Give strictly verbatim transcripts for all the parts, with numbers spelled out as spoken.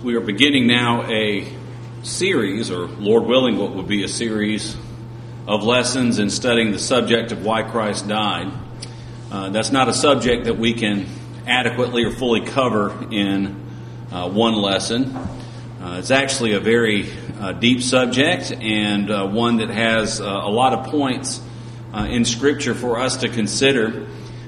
we are beginning now a series, or Lord willing, what would be a series of lessons in studying the subject of why Christ died. Uh, that's not a subject that we can adequately or fully cover in uh, one lesson. Uh, it's actually a very uh, deep subject and uh, one that has uh, a lot of points uh, in Scripture for us to consider.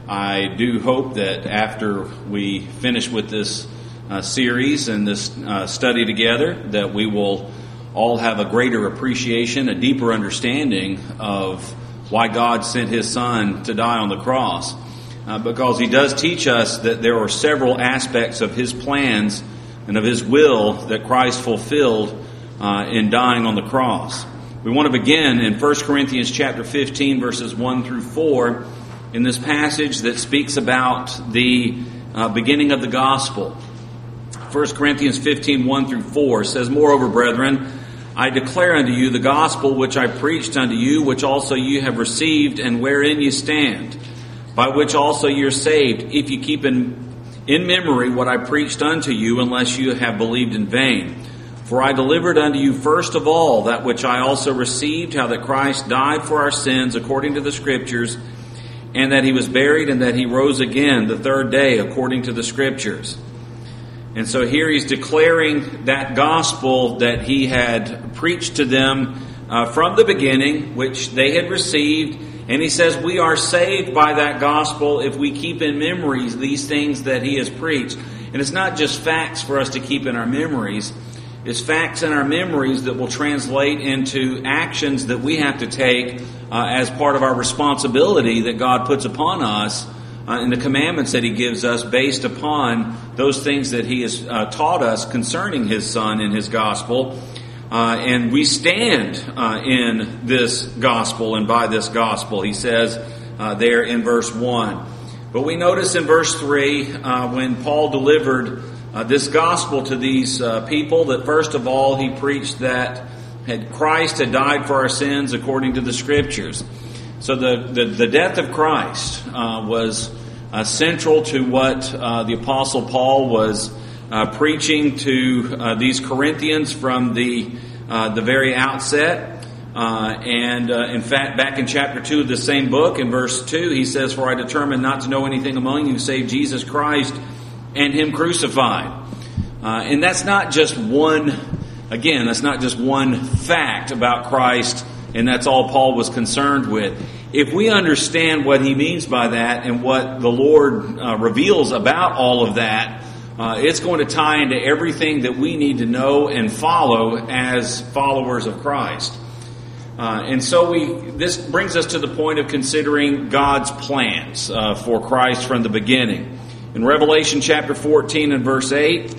I do hope that after we finish with this uh, series and this uh, study together, that we will all have a greater appreciation, a deeper understanding of why God sent His Son to die on the cross. Uh, because He does teach us that there are several aspects of His plans and of His will that Christ fulfilled uh, in dying on the cross. We want to begin in First Corinthians chapter fifteen, verses one through four, in this passage that speaks about the uh, beginning of the gospel. First Corinthians fifteen, one through four says, "Moreover, brethren, I declare unto you the gospel which I preached unto you, which also you have received, and wherein you stand, by which also you are saved, if you keep in, in memory what I preached unto you, unless you have believed in vain. For I delivered unto you first of all that which I also received, how that Christ died for our sins according to the Scriptures, and that He was buried, and that He rose again the third day according to the Scriptures." And so here he's declaring that gospel that he had preached to them uh, from the beginning, which they had received. And he says we are saved by that gospel if we keep in memories these things that he has preached. And it's not just facts for us to keep in our memories. It's facts in our memories that will translate into actions that we have to take uh, as part of our responsibility that God puts upon us uh, in the commandments that He gives us based upon those things that He has uh, taught us concerning His Son and His gospel. Uh, and we stand uh, in this gospel and by this gospel, he says uh, there in verse one. But we notice in verse three, uh, when Paul delivered uh, this gospel to these uh, people, that first of all he preached that had Christ had died for our sins according to the Scriptures. So the, the, the death of Christ uh, was uh, central to what uh, the Apostle Paul was Uh, preaching to uh, these Corinthians from the uh, the very outset. Uh, and uh, in fact, back in chapter two of the same book, in verse two, he says, "For I determined not to know anything among you save Jesus Christ and Him crucified." Uh, and that's not just one, again, that's not just one fact about Christ, and that's all Paul was concerned with. If we understand what he means by that and what the Lord uh, reveals about all of that, Uh, it's going to tie into everything that we need to know and follow as followers of Christ. Uh, and so we this brings us to the point of considering God's plans uh, for Christ from the beginning. In Revelation chapter fourteen and verse eight,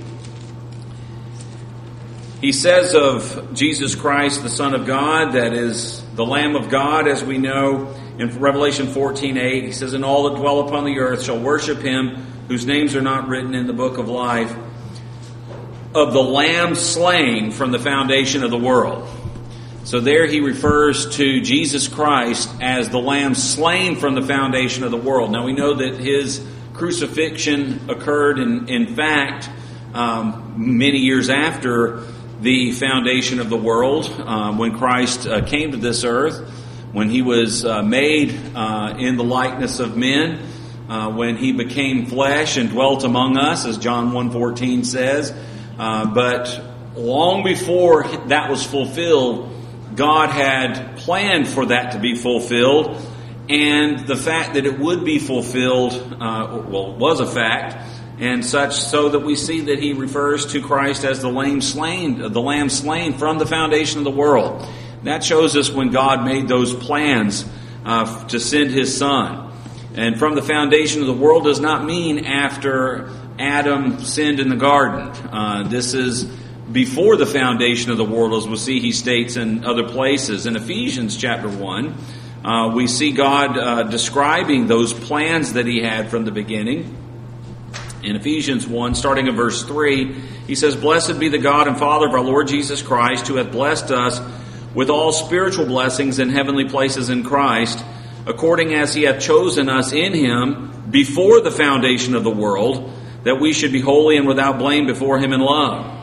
he says of Jesus Christ, the Son of God, that is the Lamb of God, as we know. In Revelation fourteen eight, he says, "And all that dwell upon the earth shall worship Him, whose names are not written in the book of life, of the Lamb slain from the foundation of the world." So there he refers to Jesus Christ as the Lamb slain from the foundation of the world. Now we know that His crucifixion occurred in, in fact, um, many years after the foundation of the world, uh, when Christ uh, came to this earth, when He was uh, made uh, in the likeness of men, Uh, when He became flesh and dwelt among us, as John one fourteen says. Uh, but long before that was fulfilled, God had planned for that to be fulfilled. And the fact that it would be fulfilled, uh, well, was a fact. And such so that we see that He refers to Christ as the lamb slain, the lamb slain from the foundation of the world. That shows us when God made those plans uh, to send His Son. And from the foundation of the world does not mean after Adam sinned in the garden. Uh, this is before the foundation of the world, as we'll see he states in other places. In Ephesians chapter one, uh, we see God uh, describing those plans that He had from the beginning. In Ephesians one, starting in verse three, he says, "Blessed be the God and Father of our Lord Jesus Christ, who hath blessed us with all spiritual blessings in heavenly places in Christ, according as He hath chosen us in Him before the foundation of the world, that we should be holy and without blame before Him in love.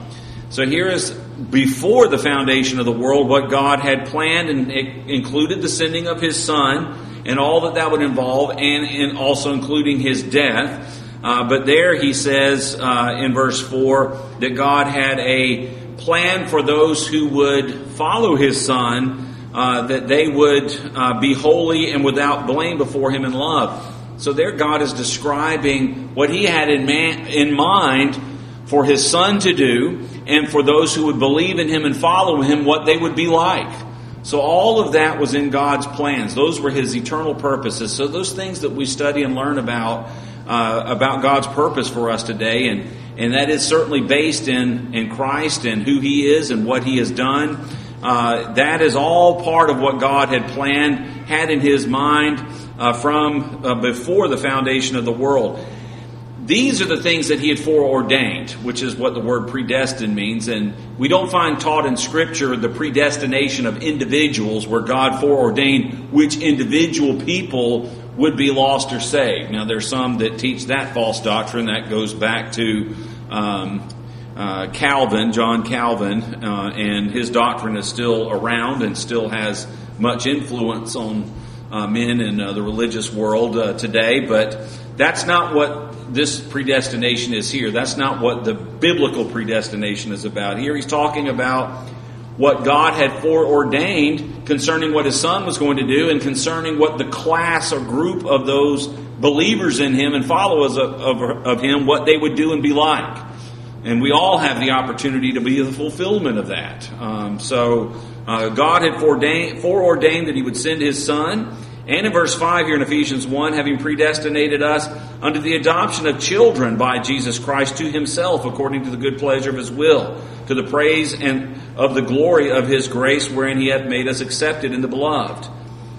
So here is before the foundation of the world what God had planned, and it included the sending of His Son and all that that would involve, and, and also including His death. Uh, but there he says uh, in verse four that God had a plan for those who would follow His Son, uh, that they would uh, be holy and without blame before Him in love. So there God is describing what He had in, man, in mind for His Son to do, and for those who would believe in Him and follow Him, what they would be like. So all of that was in God's plans. Those were His eternal purposes. So those things that we study and learn about, uh, about God's purpose for us today, and, and that is certainly based in, in Christ and who He is and what He has done. Uh, that is all part of what God had planned, had in His mind uh, from uh, before the foundation of the world. These are the things that He had foreordained, which is what the word predestined means. And we don't find taught in Scripture the predestination of individuals where God foreordained which individual people would be lost or saved. Now, there's some that teach that false doctrine. That goes back to um, uh, Calvin, John Calvin, uh, and his doctrine is still around and still has much influence on uh, men in uh, the religious world uh, today. But that's not what this predestination is here. That's not what the biblical predestination is about. Here He's talking about what God had foreordained concerning what His Son was going to do, and concerning what the class or group of those believers in Him and followers of, of, of Him, what they would do and be like. And we all have the opportunity to be the fulfillment of that. Um, so uh, God had foreordained, foreordained that He would send His Son. And in verse five here in Ephesians one, having predestinated us unto the adoption of children by Jesus Christ to Himself, according to the good pleasure of His will, to the praise and of the glory of His grace, wherein He hath made us accepted in the beloved.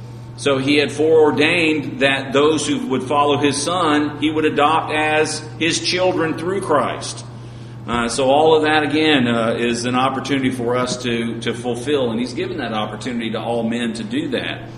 So He had foreordained that those who would follow His Son, He would adopt as His children through Christ. Uh, so all of that, again, uh, is an opportunity for us to, to fulfill. And He's given that opportunity to all men to do that.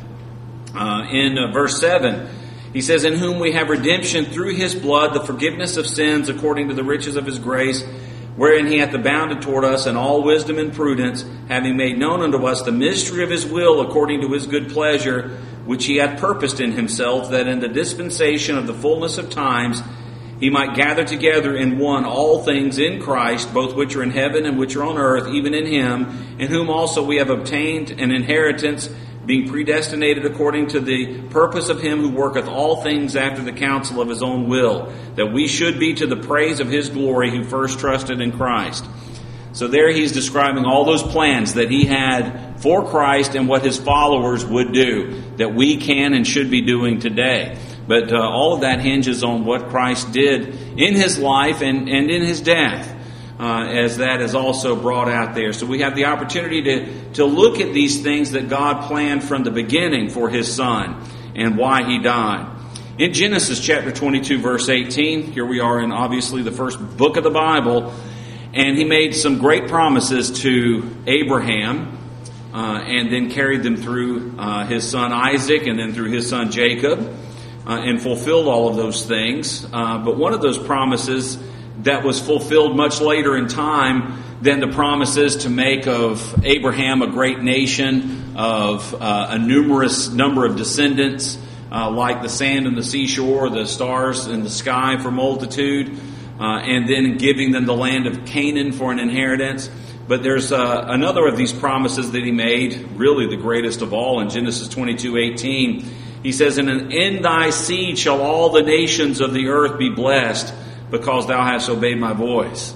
Uh, in uh, verse seven, He says, in whom we have redemption through His blood, the forgiveness of sins according to the riches of His grace, wherein He hath abounded toward us in all wisdom and prudence, having made known unto us the mystery of His will according to His good pleasure, which He hath purposed in Himself, that in the dispensation of the fullness of times He might gather together in one all things in Christ, both which are in heaven and which are on earth, even in Him, in whom also we have obtained an inheritance, being predestinated according to the purpose of Him who worketh all things after the counsel of His own will, that we should be to the praise of His glory who first trusted in Christ. So there He's describing all those plans that He had for Christ and what His followers would do, that we can and should be doing today. But uh, all of that hinges on what Christ did in His life and, and in His death. Uh, as that is also brought out there. So we have the opportunity to, to look at these things that God planned from the beginning for His Son and why He died. In Genesis chapter twenty-two, verse eighteen, here we are in obviously the first book of the Bible, and He made some great promises to Abraham uh, and then carried them through uh, his son Isaac and then through his son Jacob uh, and fulfilled all of those things. Uh, but one of those promises that was fulfilled much later in time than the promises to make of Abraham a great nation, of uh, a numerous number of descendants, uh, like the sand on the seashore, the stars in the sky for multitude, uh, and then giving them the land of Canaan for an inheritance. But there's uh, another of these promises that He made, really the greatest of all, in Genesis twenty-two eighteen. He says, "And in thy seed shall all the nations of the earth be blessed, because thou hast obeyed my voice."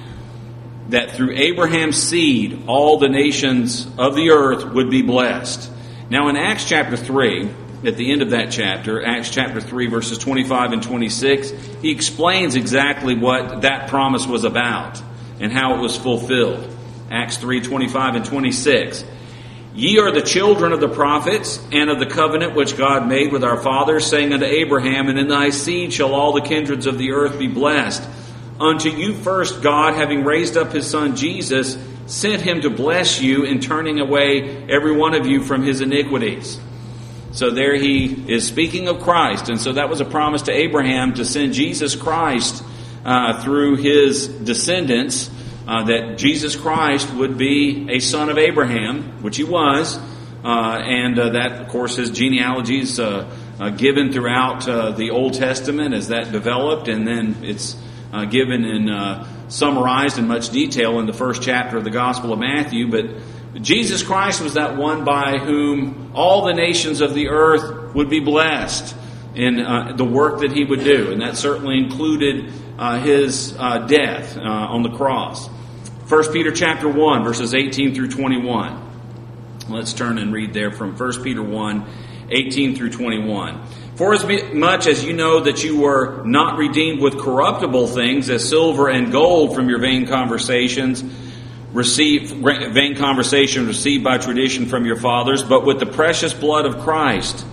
That through Abraham's seed, all the nations of the earth would be blessed. Now in Acts chapter three, at the end of that chapter, Acts chapter three, verses twenty-five and twenty-six, he explains exactly what that promise was about and how it was fulfilled. Acts three, twenty-five and twenty-six. "Ye are the children of the prophets, and of the covenant which God made with our fathers, saying unto Abraham, And in thy seed shall all the kindreds of the earth be blessed. Unto you first God, having raised up His Son Jesus, sent Him to bless you in turning away every one of you from his iniquities." So there he is speaking of Christ. And so that was a promise to Abraham to send Jesus Christ uh, through his descendants uh, that Jesus Christ would be a son of Abraham, which he was, uh, and uh, that, of course, his genealogy is uh, uh, given throughout uh, the Old Testament as that developed, and then it's uh, given in uh, summarized in much detail in the first chapter of the Gospel of Matthew. But Jesus Christ was that one by whom all the nations of the earth would be blessed in uh, the work that he would do, and that certainly included uh, his uh, death uh, on the cross. First Peter chapter one, verses eighteen through twenty-one. Let's turn and read there from First Peter one, eighteen through twenty-one. For as much as you know that you were not redeemed with corruptible things as silver and gold from your vain conversations, received vain conversation received by tradition from your fathers, but with the precious blood of Christ,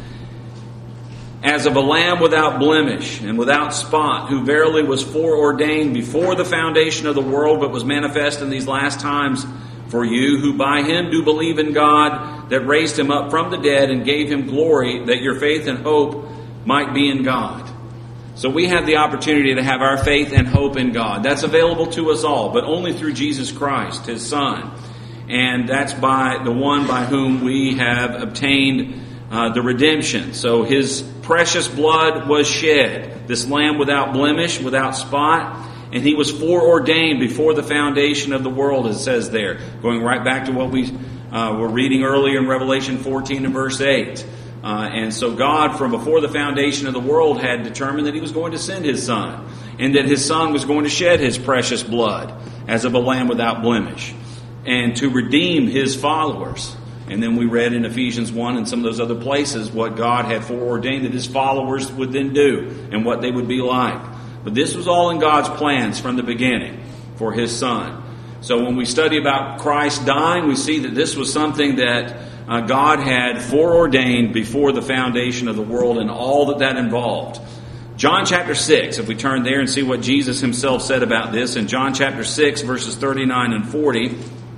as of a lamb without blemish and without spot, who verily was foreordained before the foundation of the world, but was manifest in these last times for you, who by him do believe in God, that raised him up from the dead and gave him glory, that your faith and hope might be in God. So we have the opportunity to have our faith and hope in God. That's available to us all, but only through Jesus Christ, his Son. And that's by the one by whom we have obtained uh, the redemption. So his precious blood was shed, this lamb without blemish, without spot, and he was foreordained before the foundation of the world, as it says there. Going right back to what we uh, were reading earlier in Revelation fourteen and verse eight. Uh, and so God, from before the foundation of the world, had determined that he was going to send his Son, and that his Son was going to shed his precious blood as of a lamb without blemish, and to redeem his followers. And then we read in Ephesians one and some of those other places what God had foreordained that his followers would then do and what they would be like. But this was all in God's plans from the beginning for his Son. So when we study about Christ dying, we see that this was something that uh, God had foreordained before the foundation of the world and all that that involved. John chapter six, if we turn there and see what Jesus himself said about this, in John chapter six, verses thirty-nine and forty,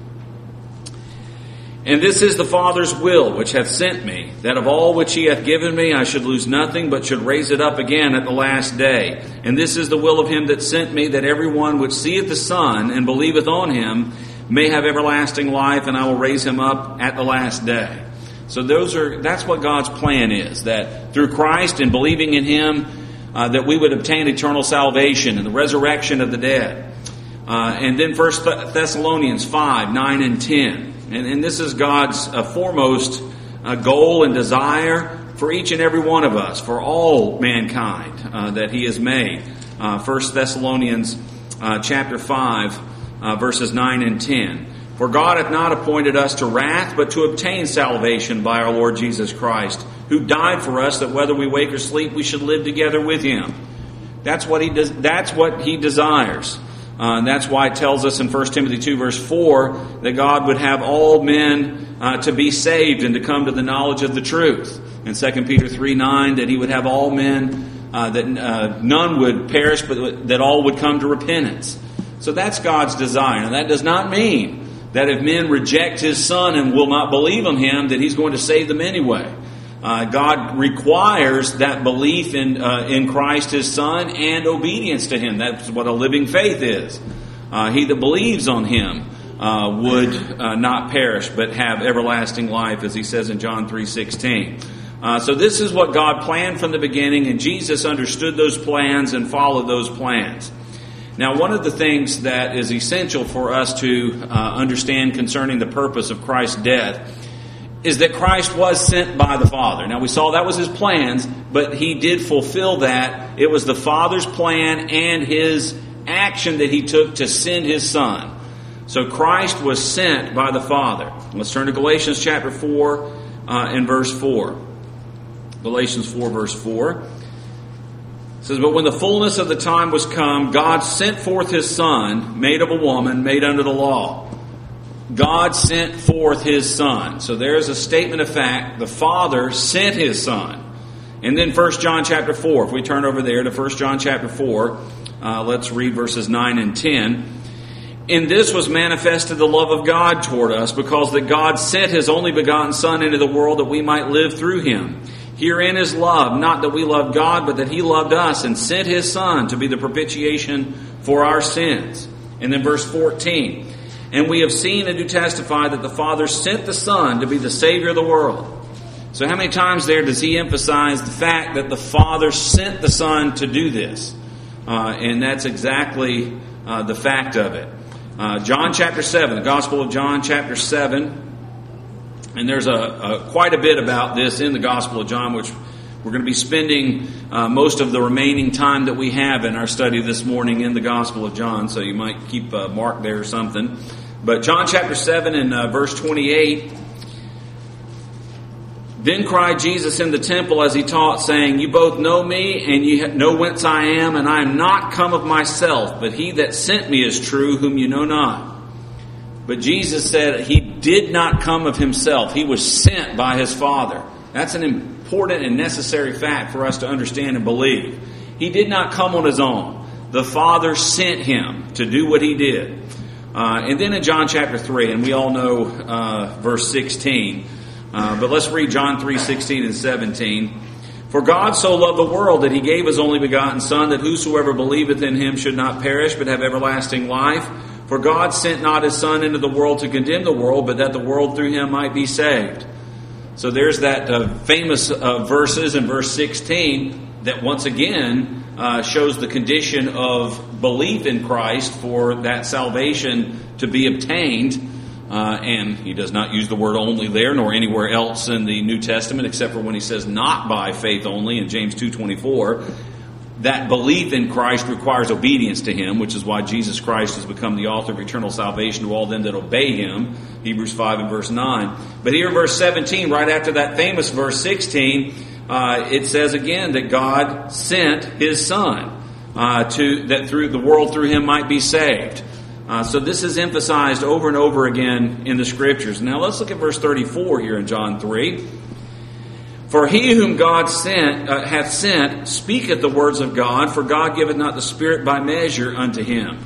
and this is the Father's will which hath sent me, that of all which he hath given me I should lose nothing, but should raise it up again at the last day. And this is the will of him that sent me, that every one which seeth the Son and believeth on him may have everlasting life, and I will raise him up at the last day. So those are that's what God's plan is, that through Christ and believing in him, uh, that we would obtain eternal salvation and the resurrection of the dead. Uh, and then First Thessalonians five, nine and ten. And, and this is God's uh, foremost uh, goal and desire for each and every one of us, for all mankind uh, that he has made. Uh, First Thessalonians uh, chapter five, uh, verses nine and ten. For God hath not appointed us to wrath, but to obtain salvation by our Lord Jesus Christ, who died for us, that whether we wake or sleep, we should live together with him. That's what he does. That's what he desires. Uh, and that's why it tells us in First Timothy two, verse four, that God would have all men uh, to be saved and to come to the knowledge of the truth. And Second Peter three, nine, that he would have all men, uh, that uh, none would perish, but that all would come to repentance. So that's God's desire. And that does not mean that if men reject his Son and will not believe in him, that he's going to save them anyway. Uh, God requires that belief in uh, in Christ his Son and obedience to him. That's what a living faith is. Uh, he that believes on him uh, would uh, not perish but have everlasting life, as he says in John three sixteen. Uh, so this is what God planned from the beginning, and Jesus understood those plans and followed those plans. Now, one of the things that is essential for us to uh, understand concerning the purpose of Christ's death is that Christ was sent by the Father. Now, we saw that was his plans, but he did fulfill that. It was the Father's plan and his action that he took to send his Son. So Christ was sent by the Father. Let's turn to Galatians chapter four uh, and verse four. Galatians four, verse four. It says, but when the fullness of the time was come, God sent forth his Son, made of a woman, made under the law. God sent forth his Son. So there's a statement of fact. The Father sent his Son. And then First John chapter four. If we turn over there to First John chapter four, uh, let's read verses nine and ten. In this was manifested the love of God toward us, because that God sent his only begotten Son into the world that we might live through him. Herein is love, not that we loved God, but that he loved us and sent his Son to be the propitiation for our sins. And then verse fourteen. And we have seen and do testify that the Father sent the Son to be the Savior of the world. So how many times there does he emphasize the fact that the Father sent the Son to do this? Uh, and that's exactly uh, the fact of it. Uh, John chapter seven, the Gospel of John chapter seven. And there's a, a quite a bit about this in the Gospel of John, which we're going to be spending uh, most of the remaining time that we have in our study this morning in the Gospel of John. So you might keep a mark there or something. But John chapter seven and uh, verse twenty-eight. Then cried Jesus in the temple as he taught, saying, You both know me, and ye know whence I am, and I am not come of myself, but he that sent me is true, whom you know not. But Jesus said he did not come of himself. He was sent by his Father. That's an important and necessary fact for us to understand and believe. He did not come on his own. The Father sent him to do what he did. Uh, and then in John chapter three, and we all know uh, verse sixteen, uh, but let's read John three, sixteen and seventeen. For God so loved the world that he gave his only begotten Son, that whosoever believeth in him should not perish, but have everlasting life. For God sent not his Son into the world to condemn the world, but that the world through him might be saved. So there's that uh, famous uh, verses in verse sixteen that once again uh, shows the condition of belief in Christ for that salvation to be obtained. Uh, and he does not use the word only there, nor anywhere else in the New Testament, except for when he says not by faith only in James two twenty-four. That belief in Christ requires obedience to him, which is why Jesus Christ has become the author of eternal salvation to all them that obey him. Hebrews five and verse nine. But here in verse seventeen, right after that famous verse sixteen, uh, it says again that God sent his Son uh, to that through the world through him might be saved. Uh, so this is emphasized over and over again in the Scriptures. Now let's look at verse thirty-four here in John three. For he whom God sent uh, hath sent speaketh the words of God, for God giveth not the Spirit by measure unto him.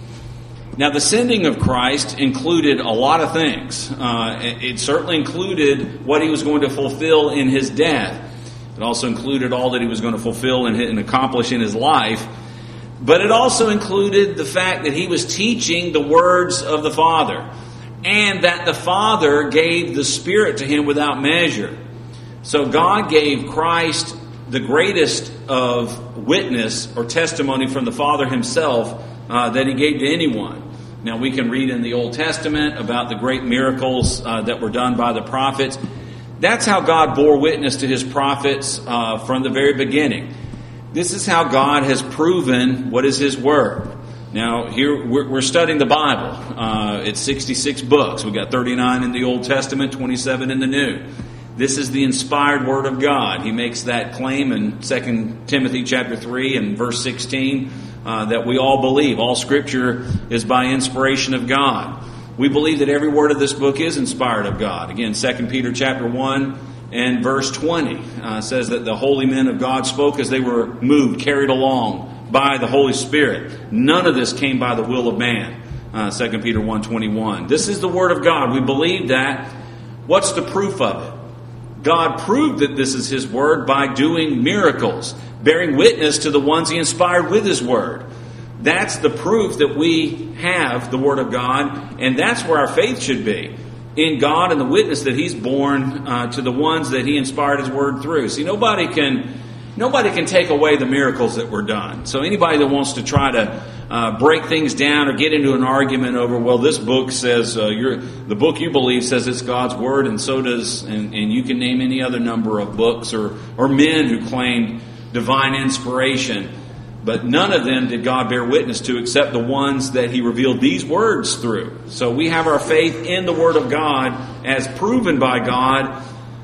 Now the sending of Christ included a lot of things. Uh, it, it certainly included what he was going to fulfill in his death. It also included all that he was going to fulfill and, and accomplish in his life. But it also included the fact that he was teaching the words of the Father, and that the Father gave the Spirit to him without measure. So God gave Christ the greatest of witness or testimony from the Father himself uh, that he gave to anyone. Now we can read in the Old Testament about the great miracles uh, that were done by the prophets. That's how God bore witness to his prophets uh, from the very beginning. This is how God has proven what is his word. Now here we're, we're studying the Bible. Uh, it's sixty-six books. We've got thirty-nine in the Old Testament, twenty-seven in the New. This is the inspired Word of God. He makes that claim in Second Timothy chapter three and verse sixteen uh, that we all believe. All Scripture is by inspiration of God. We believe that every word of this book is inspired of God. Again, Second Peter chapter one and verse twenty uh, says that the holy men of God spoke as they were moved, carried along by the Holy Spirit. None of this came by the will of man. Uh, Second Peter one twenty-one. This is the Word of God. We believe that. What's the proof of it? God proved that this is his word by doing miracles, bearing witness to the ones he inspired with his word. That's the proof that we have the word of God, and that's where our faith should be, in God and the witness that he's borne uh, to the ones that he inspired his word through. See, nobody can nobody can take away the miracles that were done. So anybody that wants to try to uh, break things down or get into an argument over, well, this book says, uh, you're, the book you believe says it's God's word, and so does, and, and you can name any other number of books or, or men who claimed divine inspiration, but none of them did God bear witness to except the ones that he revealed these words through. So we have our faith in the word of God as proven by God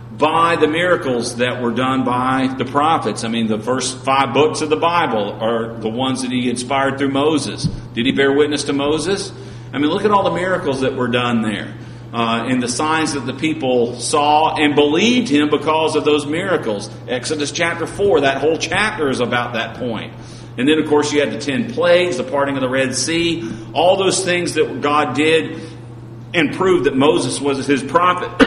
by the miracles that were done by the prophets. I mean, the first five books of the Bible are the ones that he inspired through Moses. Did he bear witness to Moses? I mean, look at all the miracles that were done there. Uh, and the signs that the people saw and believed him because of those miracles. Exodus chapter four, that whole chapter is about that point. And then, of course, you had the ten plagues, the parting of the Red Sea, all those things that God did and proved that Moses was his prophet.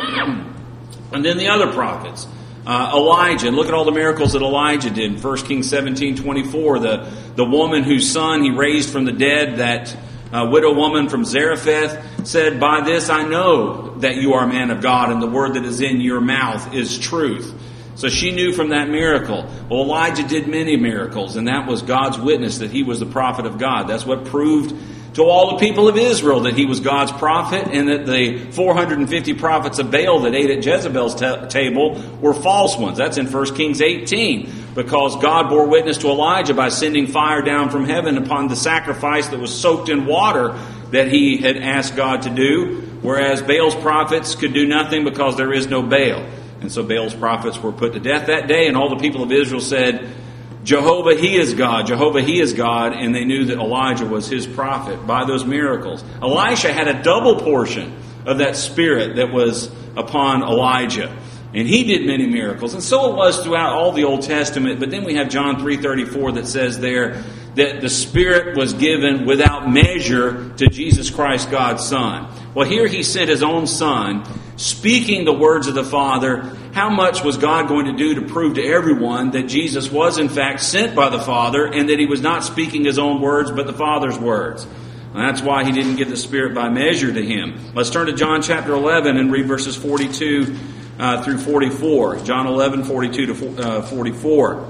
And then the other prophets, uh, Elijah, and look at all the miracles that Elijah did. In First Kings seventeen twenty-four, the, the woman whose son he raised from the dead that uh, widow woman from Zarephath said, "By this I know that you are a man of God, and the word that is in your mouth is truth." So she knew from that miracle. Well, Elijah did many miracles, and that was God's witness that he was the prophet of God. That's what proved to all the people of Israel that he was God's prophet, and that the four hundred fifty prophets of Baal that ate at Jezebel's ta- table were false ones. That's in First Kings eighteen, because God bore witness to Elijah by sending fire down from heaven upon the sacrifice that was soaked in water that he had asked God to do, whereas Baal's prophets could do nothing because there is no Baal. And so Baal's prophets were put to death that day, and all the people of Israel said, "Jehovah, He is God. Jehovah, He is God." And they knew that Elijah was his prophet by those miracles. Elisha had a double portion of that spirit that was upon Elijah. And he did many miracles. And so it was throughout all the Old Testament. But then we have John three thirty-four that says there that the Spirit was given without measure to Jesus Christ, God's Son. Well, here He sent His own Son, speaking the words of the Father. How much was God going to do to prove to everyone that Jesus was in fact sent by the Father, and that He was not speaking His own words but the Father's words? And that's why He didn't give the Spirit by measure to Him. Let's turn to John chapter eleven and read verses forty-two uh, through forty-four. John eleven, forty-two to forty-four.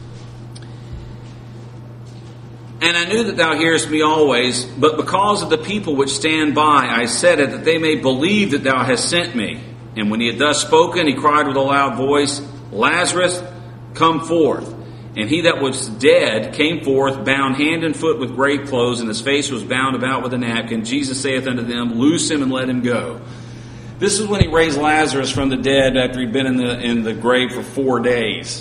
"And I knew that thou hearest me always, but because of the people which stand by, I said it, that they may believe that thou hast sent me. And when he had thus spoken, he cried with a loud voice, Lazarus, come forth. And he that was dead came forth, bound hand and foot with grave clothes, and his face was bound about with a napkin. Jesus saith unto them, Loose him and let him go." This is when he raised Lazarus from the dead after he'd been in the in the grave for four days.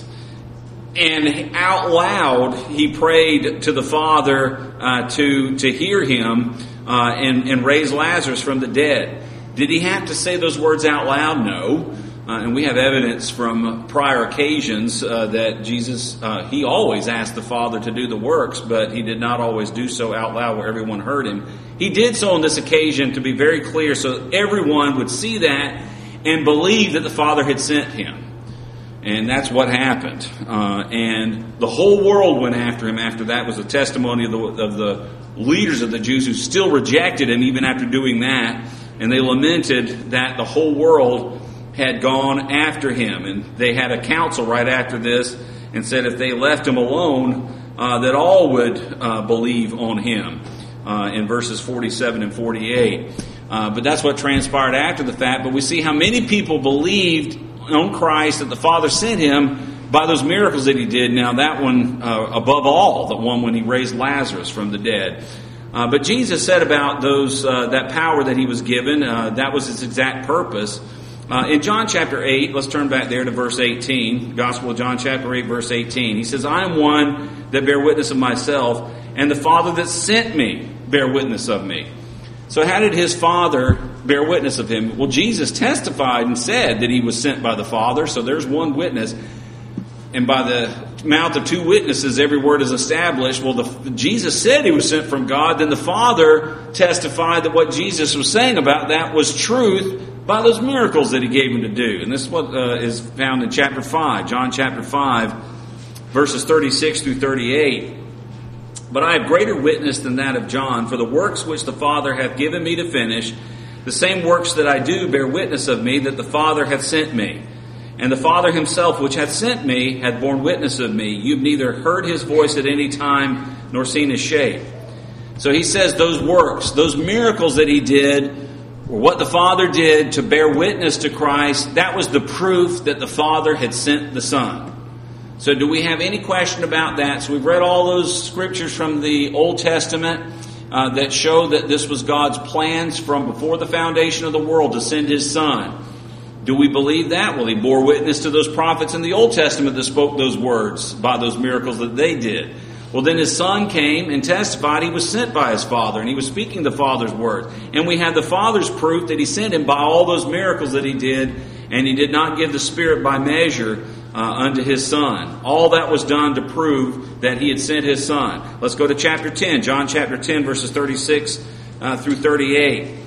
And out loud, he prayed to the Father uh, to to hear him uh, and, and raise Lazarus from the dead. Did he have to say those words out loud? No. Uh, and we have evidence from prior occasions uh, that Jesus, uh, he always asked the Father to do the works, but he did not always do so out loud where everyone heard him. He did so on this occasion to be very clear so everyone would see that and believe that the Father had sent him. And that's what happened. Uh, and the whole world went after him after that. Was a testimony of the, of the leaders of the Jews who still rejected him even after doing that. And they lamented that the whole world had gone after him. And they had a council right after this and said if they left him alone, uh, that all would uh, believe on him. Uh, in verses forty-seven and forty-eight. Uh, but that's what transpired after the fact. But we see how many people believed on Christ, that the Father sent him by those miracles that he did. Now that one uh, above all, the one when he raised Lazarus from the dead. Uh, but Jesus said about those uh, that power that he was given, uh, that was his exact purpose. Uh, in John chapter eight, let's turn back there to verse eighteen. Gospel of John chapter eight, verse eighteen. He says, I am one that bear witness of myself, and the Father that sent me bear witness of me. So how did his Father bear witness of him? Well, Jesus testified and said that he was sent by the Father, so there's one witness. And by the mouth of two witnesses, every word is established. Well, the, Jesus said he was sent from God, then the Father testified that what Jesus was saying about that was truth by those miracles that he gave him to do. And this is what uh, is found in chapter five, John chapter five, verses thirty-six through thirty-eight. But I have greater witness than that of John, for the works which the Father hath given me to finish, the same works that I do bear witness of me, that the Father hath sent me. And the Father himself which hath sent me hath borne witness of me. You've neither heard his voice at any time, nor seen his shape. So he says those works, those miracles that he did, or what the Father did to bear witness to Christ, that was the proof that the Father had sent the Son. So do we have any question about that? So we've read all those scriptures from the Old Testament uh, that show that this was God's plans from before the foundation of the world to send his Son. Do we believe that? Well, he bore witness to those prophets in the Old Testament that spoke those words by those miracles that they did. Well, then his Son came and testified he was sent by his Father, and he was speaking the Father's words. And we have the Father's proof that he sent him by all those miracles that he did, and he did not give the Spirit by measure Uh, unto his Son. All that was done to prove that he had sent his Son. Let's go to chapter ten, John chapter ten, verses thirty-six uh, through thirty-eight.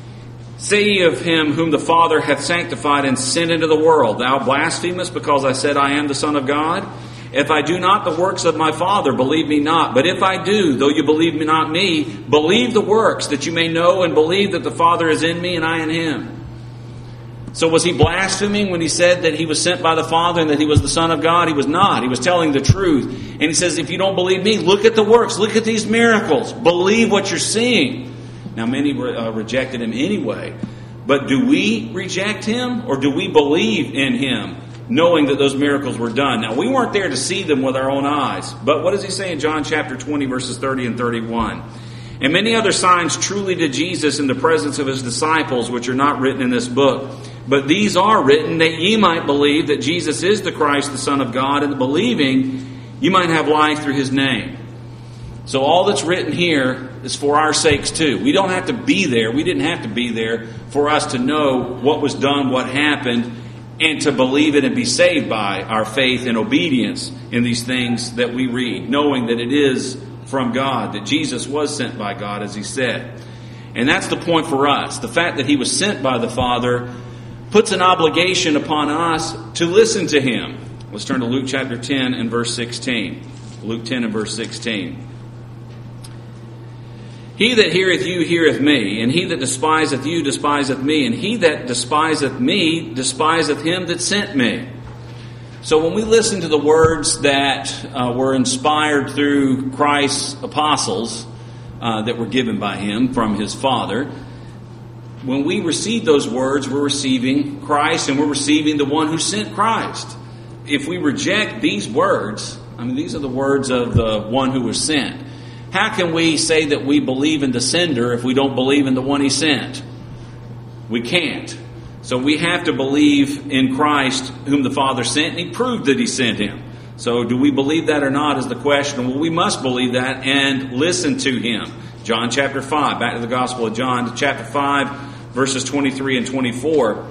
Say ye of him whom the Father hath sanctified and sent into the world, Thou blasphemest, because I said I am the Son of God? If I do not the works of my Father, believe me not. But if I do, though you believe me not me, believe the works, that you may know and believe that the Father is in me and I in him. So was he blaspheming when he said that he was sent by the Father and that he was the Son of God? He was not. He was telling the truth. And he says, if you don't believe me, look at the works. Look at these miracles. Believe what you're seeing. Now, many uh, rejected him anyway. But do we reject him, or do we believe in him, knowing that those miracles were done? Now, we weren't there to see them with our own eyes. But what does he say in John chapter twenty, verses thirty and thirty-one? And many other signs truly did Jesus in the presence of his disciples, which are not written in this book. But these are written that ye might believe that Jesus is the Christ, the Son of God, and believing you might have life through his name. So all that's written here is for our sakes too. We don't have to be there. We didn't have to be there for us to know what was done, what happened, and to believe it and be saved by our faith and obedience in these things that we read, knowing that it is from God, that Jesus was sent by God, as he said. And that's the point for us. The fact that he was sent by the Father puts an obligation upon us to listen to him. Let's turn to Luke chapter ten and verse sixteen. Luke ten and verse sixteen. He that heareth you heareth me, and he that despiseth you despiseth me, and he that despiseth me despiseth him that sent me. So when we listen to the words that uh, were inspired through Christ's apostles uh, that were given by him from his Father, when we receive those words, we're receiving Christ and we're receiving the one who sent Christ. If we reject these words, I mean, these are the words of the one who was sent. How can we say that we believe in the sender if we don't believe in the one he sent? We can't. So we have to believe in Christ whom the Father sent, and he proved that he sent him. So do we believe that or not is the question. Well, we must believe that and listen to him. John chapter five, back to the Gospel of John, chapter five, verses twenty-three and twenty-four.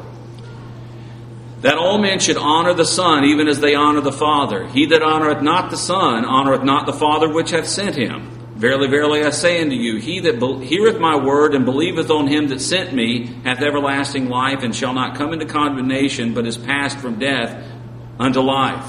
That all men should honor the Son, even as they honor the Father. He that honoreth not the Son, honoreth not the Father which hath sent him. Verily, verily, I say unto you, he that be- heareth my word and believeth on him that sent me hath everlasting life, and shall not come into condemnation, but is passed from death unto life.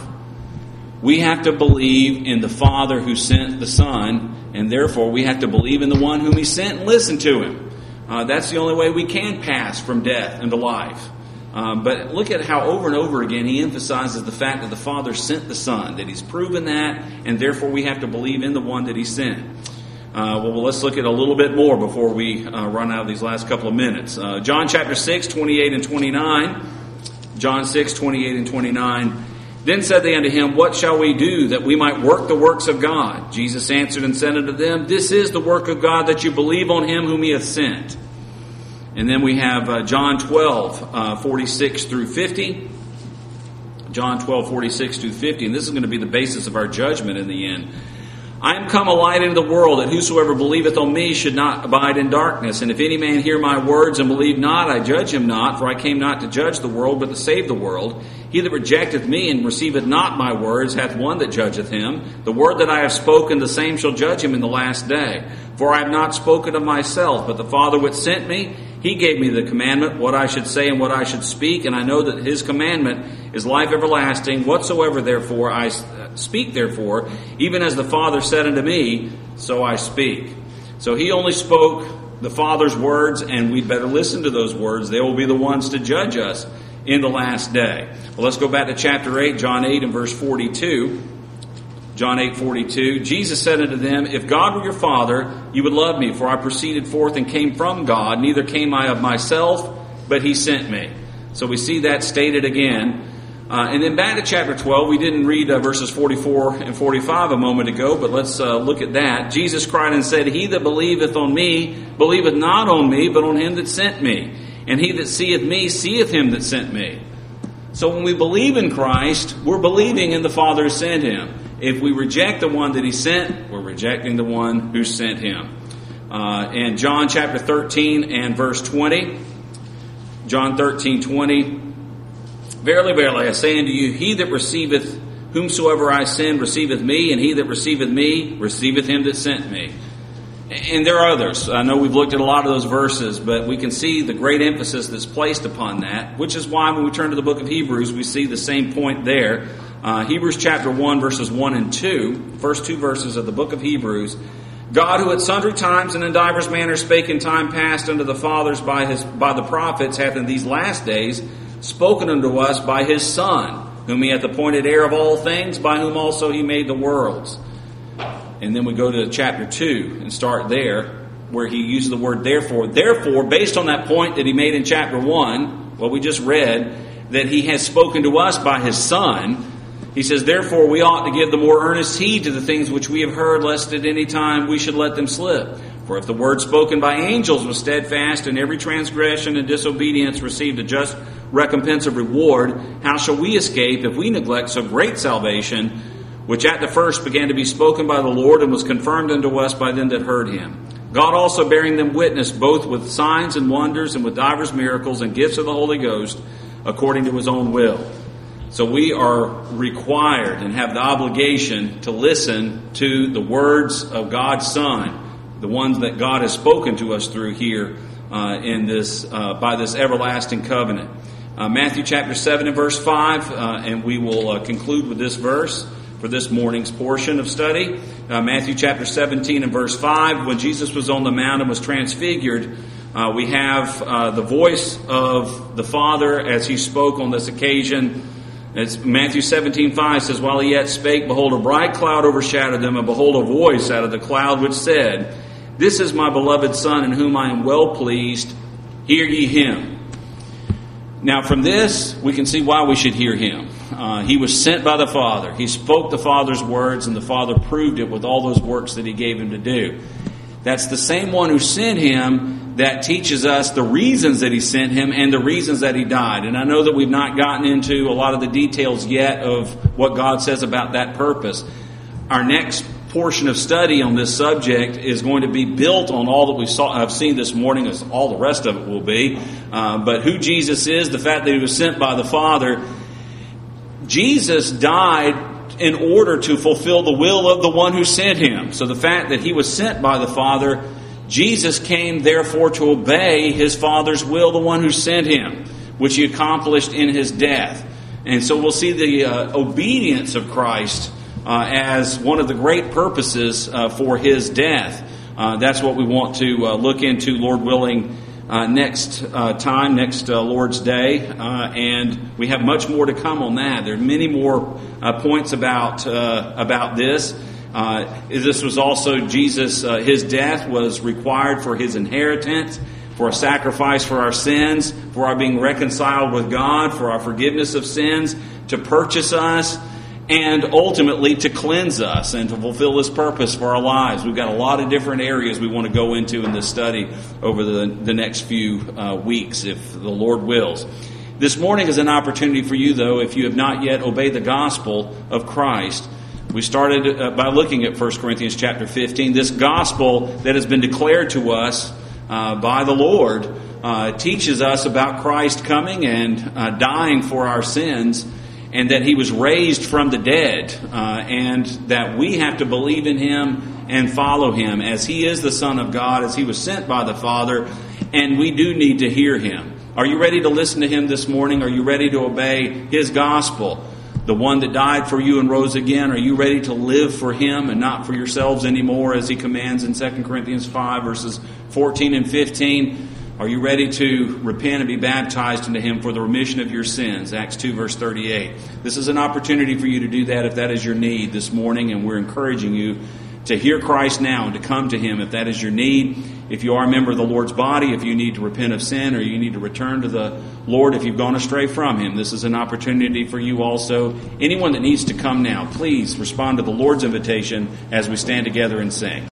We have to believe in the Father who sent the Son, and therefore we have to believe in the one whom he sent and listen to him. Uh, that's the only way we can pass from death into life. Um, but look at how over and over again he emphasizes the fact that the Father sent the Son, that he's proven that, and therefore we have to believe in the one that he sent. Uh, well, well, let's look at a little bit more before we uh, run out of these last couple of minutes. Uh, John chapter six, twenty-eight and twenty-nine. John six, twenty-eight and twenty-nine. Then said they unto him, What shall we do that we might work the works of God? Jesus answered and said unto them, This is the work of God, that you believe on him whom he hath sent. And then we have uh, John twelve, uh, forty-six through fifty. John twelve, forty-six through fifty. And this is going to be the basis of our judgment in the end. I am come a light into the world, that whosoever believeth on me should not abide in darkness. And if any man hear my words and believe not, I judge him not, for I came not to judge the world, but to save the world. He that rejecteth me and receiveth not my words hath one that judgeth him. The word that I have spoken, the same shall judge him in the last day. For I have not spoken of myself, but the Father which sent me, he gave me the commandment, what I should say and what I should speak, and I know that his commandment is life everlasting. Whatsoever therefore I speak, therefore, even as the Father said unto me, so I speak. So he only spoke the Father's words, and we'd better listen to those words. They will be the ones to judge us in the last day. Well, let's go back to chapter eight, John eight and verse forty-two. John eight, forty-two. Jesus said unto them, If God were your Father, you would love me, for I proceeded forth and came from God. Neither came I of myself, but he sent me. So we see that stated again. Uh, and then back to chapter twelve, we didn't read uh, verses forty-four and forty-five a moment ago, but let's uh, look at that. Jesus cried and said, He that believeth on me, believeth not on me, but on him that sent me. And he that seeth me, seeth him that sent me. So when we believe in Christ, we're believing in the Father who sent him. If we reject the one that he sent, we're rejecting the one who sent him. Uh, and John chapter thirteen and verse twenty. John thirteen, twenty. Verily, verily, I say unto you, he that receiveth whomsoever I send receiveth me, and he that receiveth me receiveth him that sent me. And there are others. I know we've looked at a lot of those verses, but we can see the great emphasis that's placed upon that, which is why when we turn to the book of Hebrews, we see the same point there. Uh, Hebrews chapter one, verses one and two, first two verses of the book of Hebrews. God, who at sundry times and in divers manners spake in time past unto the fathers by his by the prophets, hath in these last days spoken unto us by his Son, whom he hath appointed heir of all things, by whom also he made the worlds. And then we go to chapter two and start there, where he uses the word therefore. Therefore, based on that point that he made in chapter one, what we just read, that he has spoken to us by his Son, he says, therefore we ought to give the more earnest heed to the things which we have heard, lest at any time we should let them slip. For if the word spoken by angels was steadfast, and every transgression and disobedience received a just recompense of reward, how shall we escape if we neglect so great salvation, which at the first began to be spoken by the Lord, and was confirmed unto us by them that heard him? God also bearing them witness, both with signs and wonders, and with divers miracles and gifts of the Holy Ghost, according to his own will. So we are required and have the obligation to listen to the words of God's Son, the ones that God has spoken to us through here uh, in this uh, by this everlasting covenant. Uh, Matthew chapter seven and verse five, uh, and we will uh, conclude with this verse for this morning's portion of study. Uh, Matthew chapter seventeen and verse five, when Jesus was on the mount and was transfigured, uh, we have uh, the voice of the Father as he spoke on this occasion. It's Matthew seventeen five says, while he yet spake, behold, a bright cloud overshadowed them, and behold, a voice out of the cloud which said, this is my beloved Son, in whom I am well pleased. Hear ye him. Now from this, we can see why we should hear him. Uh, he was sent by the Father. He spoke the Father's words, and the Father proved it with all those works that he gave him to do. That's the same one who sent him that teaches us the reasons that he sent him and the reasons that he died. And I know that we've not gotten into a lot of the details yet of what God says about that purpose. Our next portion of study on this subject is going to be built on all that we saw, have seen this morning, as all the rest of it will be. Uh, but who Jesus is, the fact that he was sent by the Father. Jesus died in order to fulfill the will of the one who sent him. So the fact that he was sent by the Father, Jesus came therefore to obey his Father's will, the one who sent him, which he accomplished in his death. And so we'll see the uh, obedience of Christ uh, as one of the great purposes uh, for his death. Uh, that's what we want to uh, look into, Lord willing, uh, next uh, time, next uh, Lord's Day. Uh, and we have much more to come on that. There are many more uh, points about uh, about this. Uh, this was also Jesus, uh, his death was required for his inheritance, for a sacrifice for our sins, for our being reconciled with God, for our forgiveness of sins, to purchase us, and ultimately to cleanse us and to fulfill this purpose for our lives. We've got a lot of different areas we want to go into in this study over the, the next few uh, weeks, if the Lord wills. This morning is an opportunity for you, though, if you have not yet obeyed the gospel of Christ. We started uh, by looking at First Corinthians chapter fifteen. This gospel that has been declared to us uh, by the Lord uh, teaches us about Christ coming and uh, dying for our sins, and that he was raised from the dead, uh, and that we have to believe in him and follow him, as he is the Son of God, as he was sent by the Father, and we do need to hear him. Are you ready to listen to him this morning? Are you ready to obey his gospel? The one that died for you and rose again. Are you ready to live for him and not for yourselves anymore, as he commands in Second Corinthians five, verses fourteen and fifteen? Are you ready to repent and be baptized into him for the remission of your sins? Acts two, verse thirty-eight. This is an opportunity for you to do that if that is your need this morning, and we're encouraging you to hear Christ now and to come to him if that is your need. If you are a member of the Lord's body, if you need to repent of sin or you need to return to the Lord if you've gone astray from him, this is an opportunity for you also. Anyone that needs to come now, please respond to the Lord's invitation as we stand together and sing.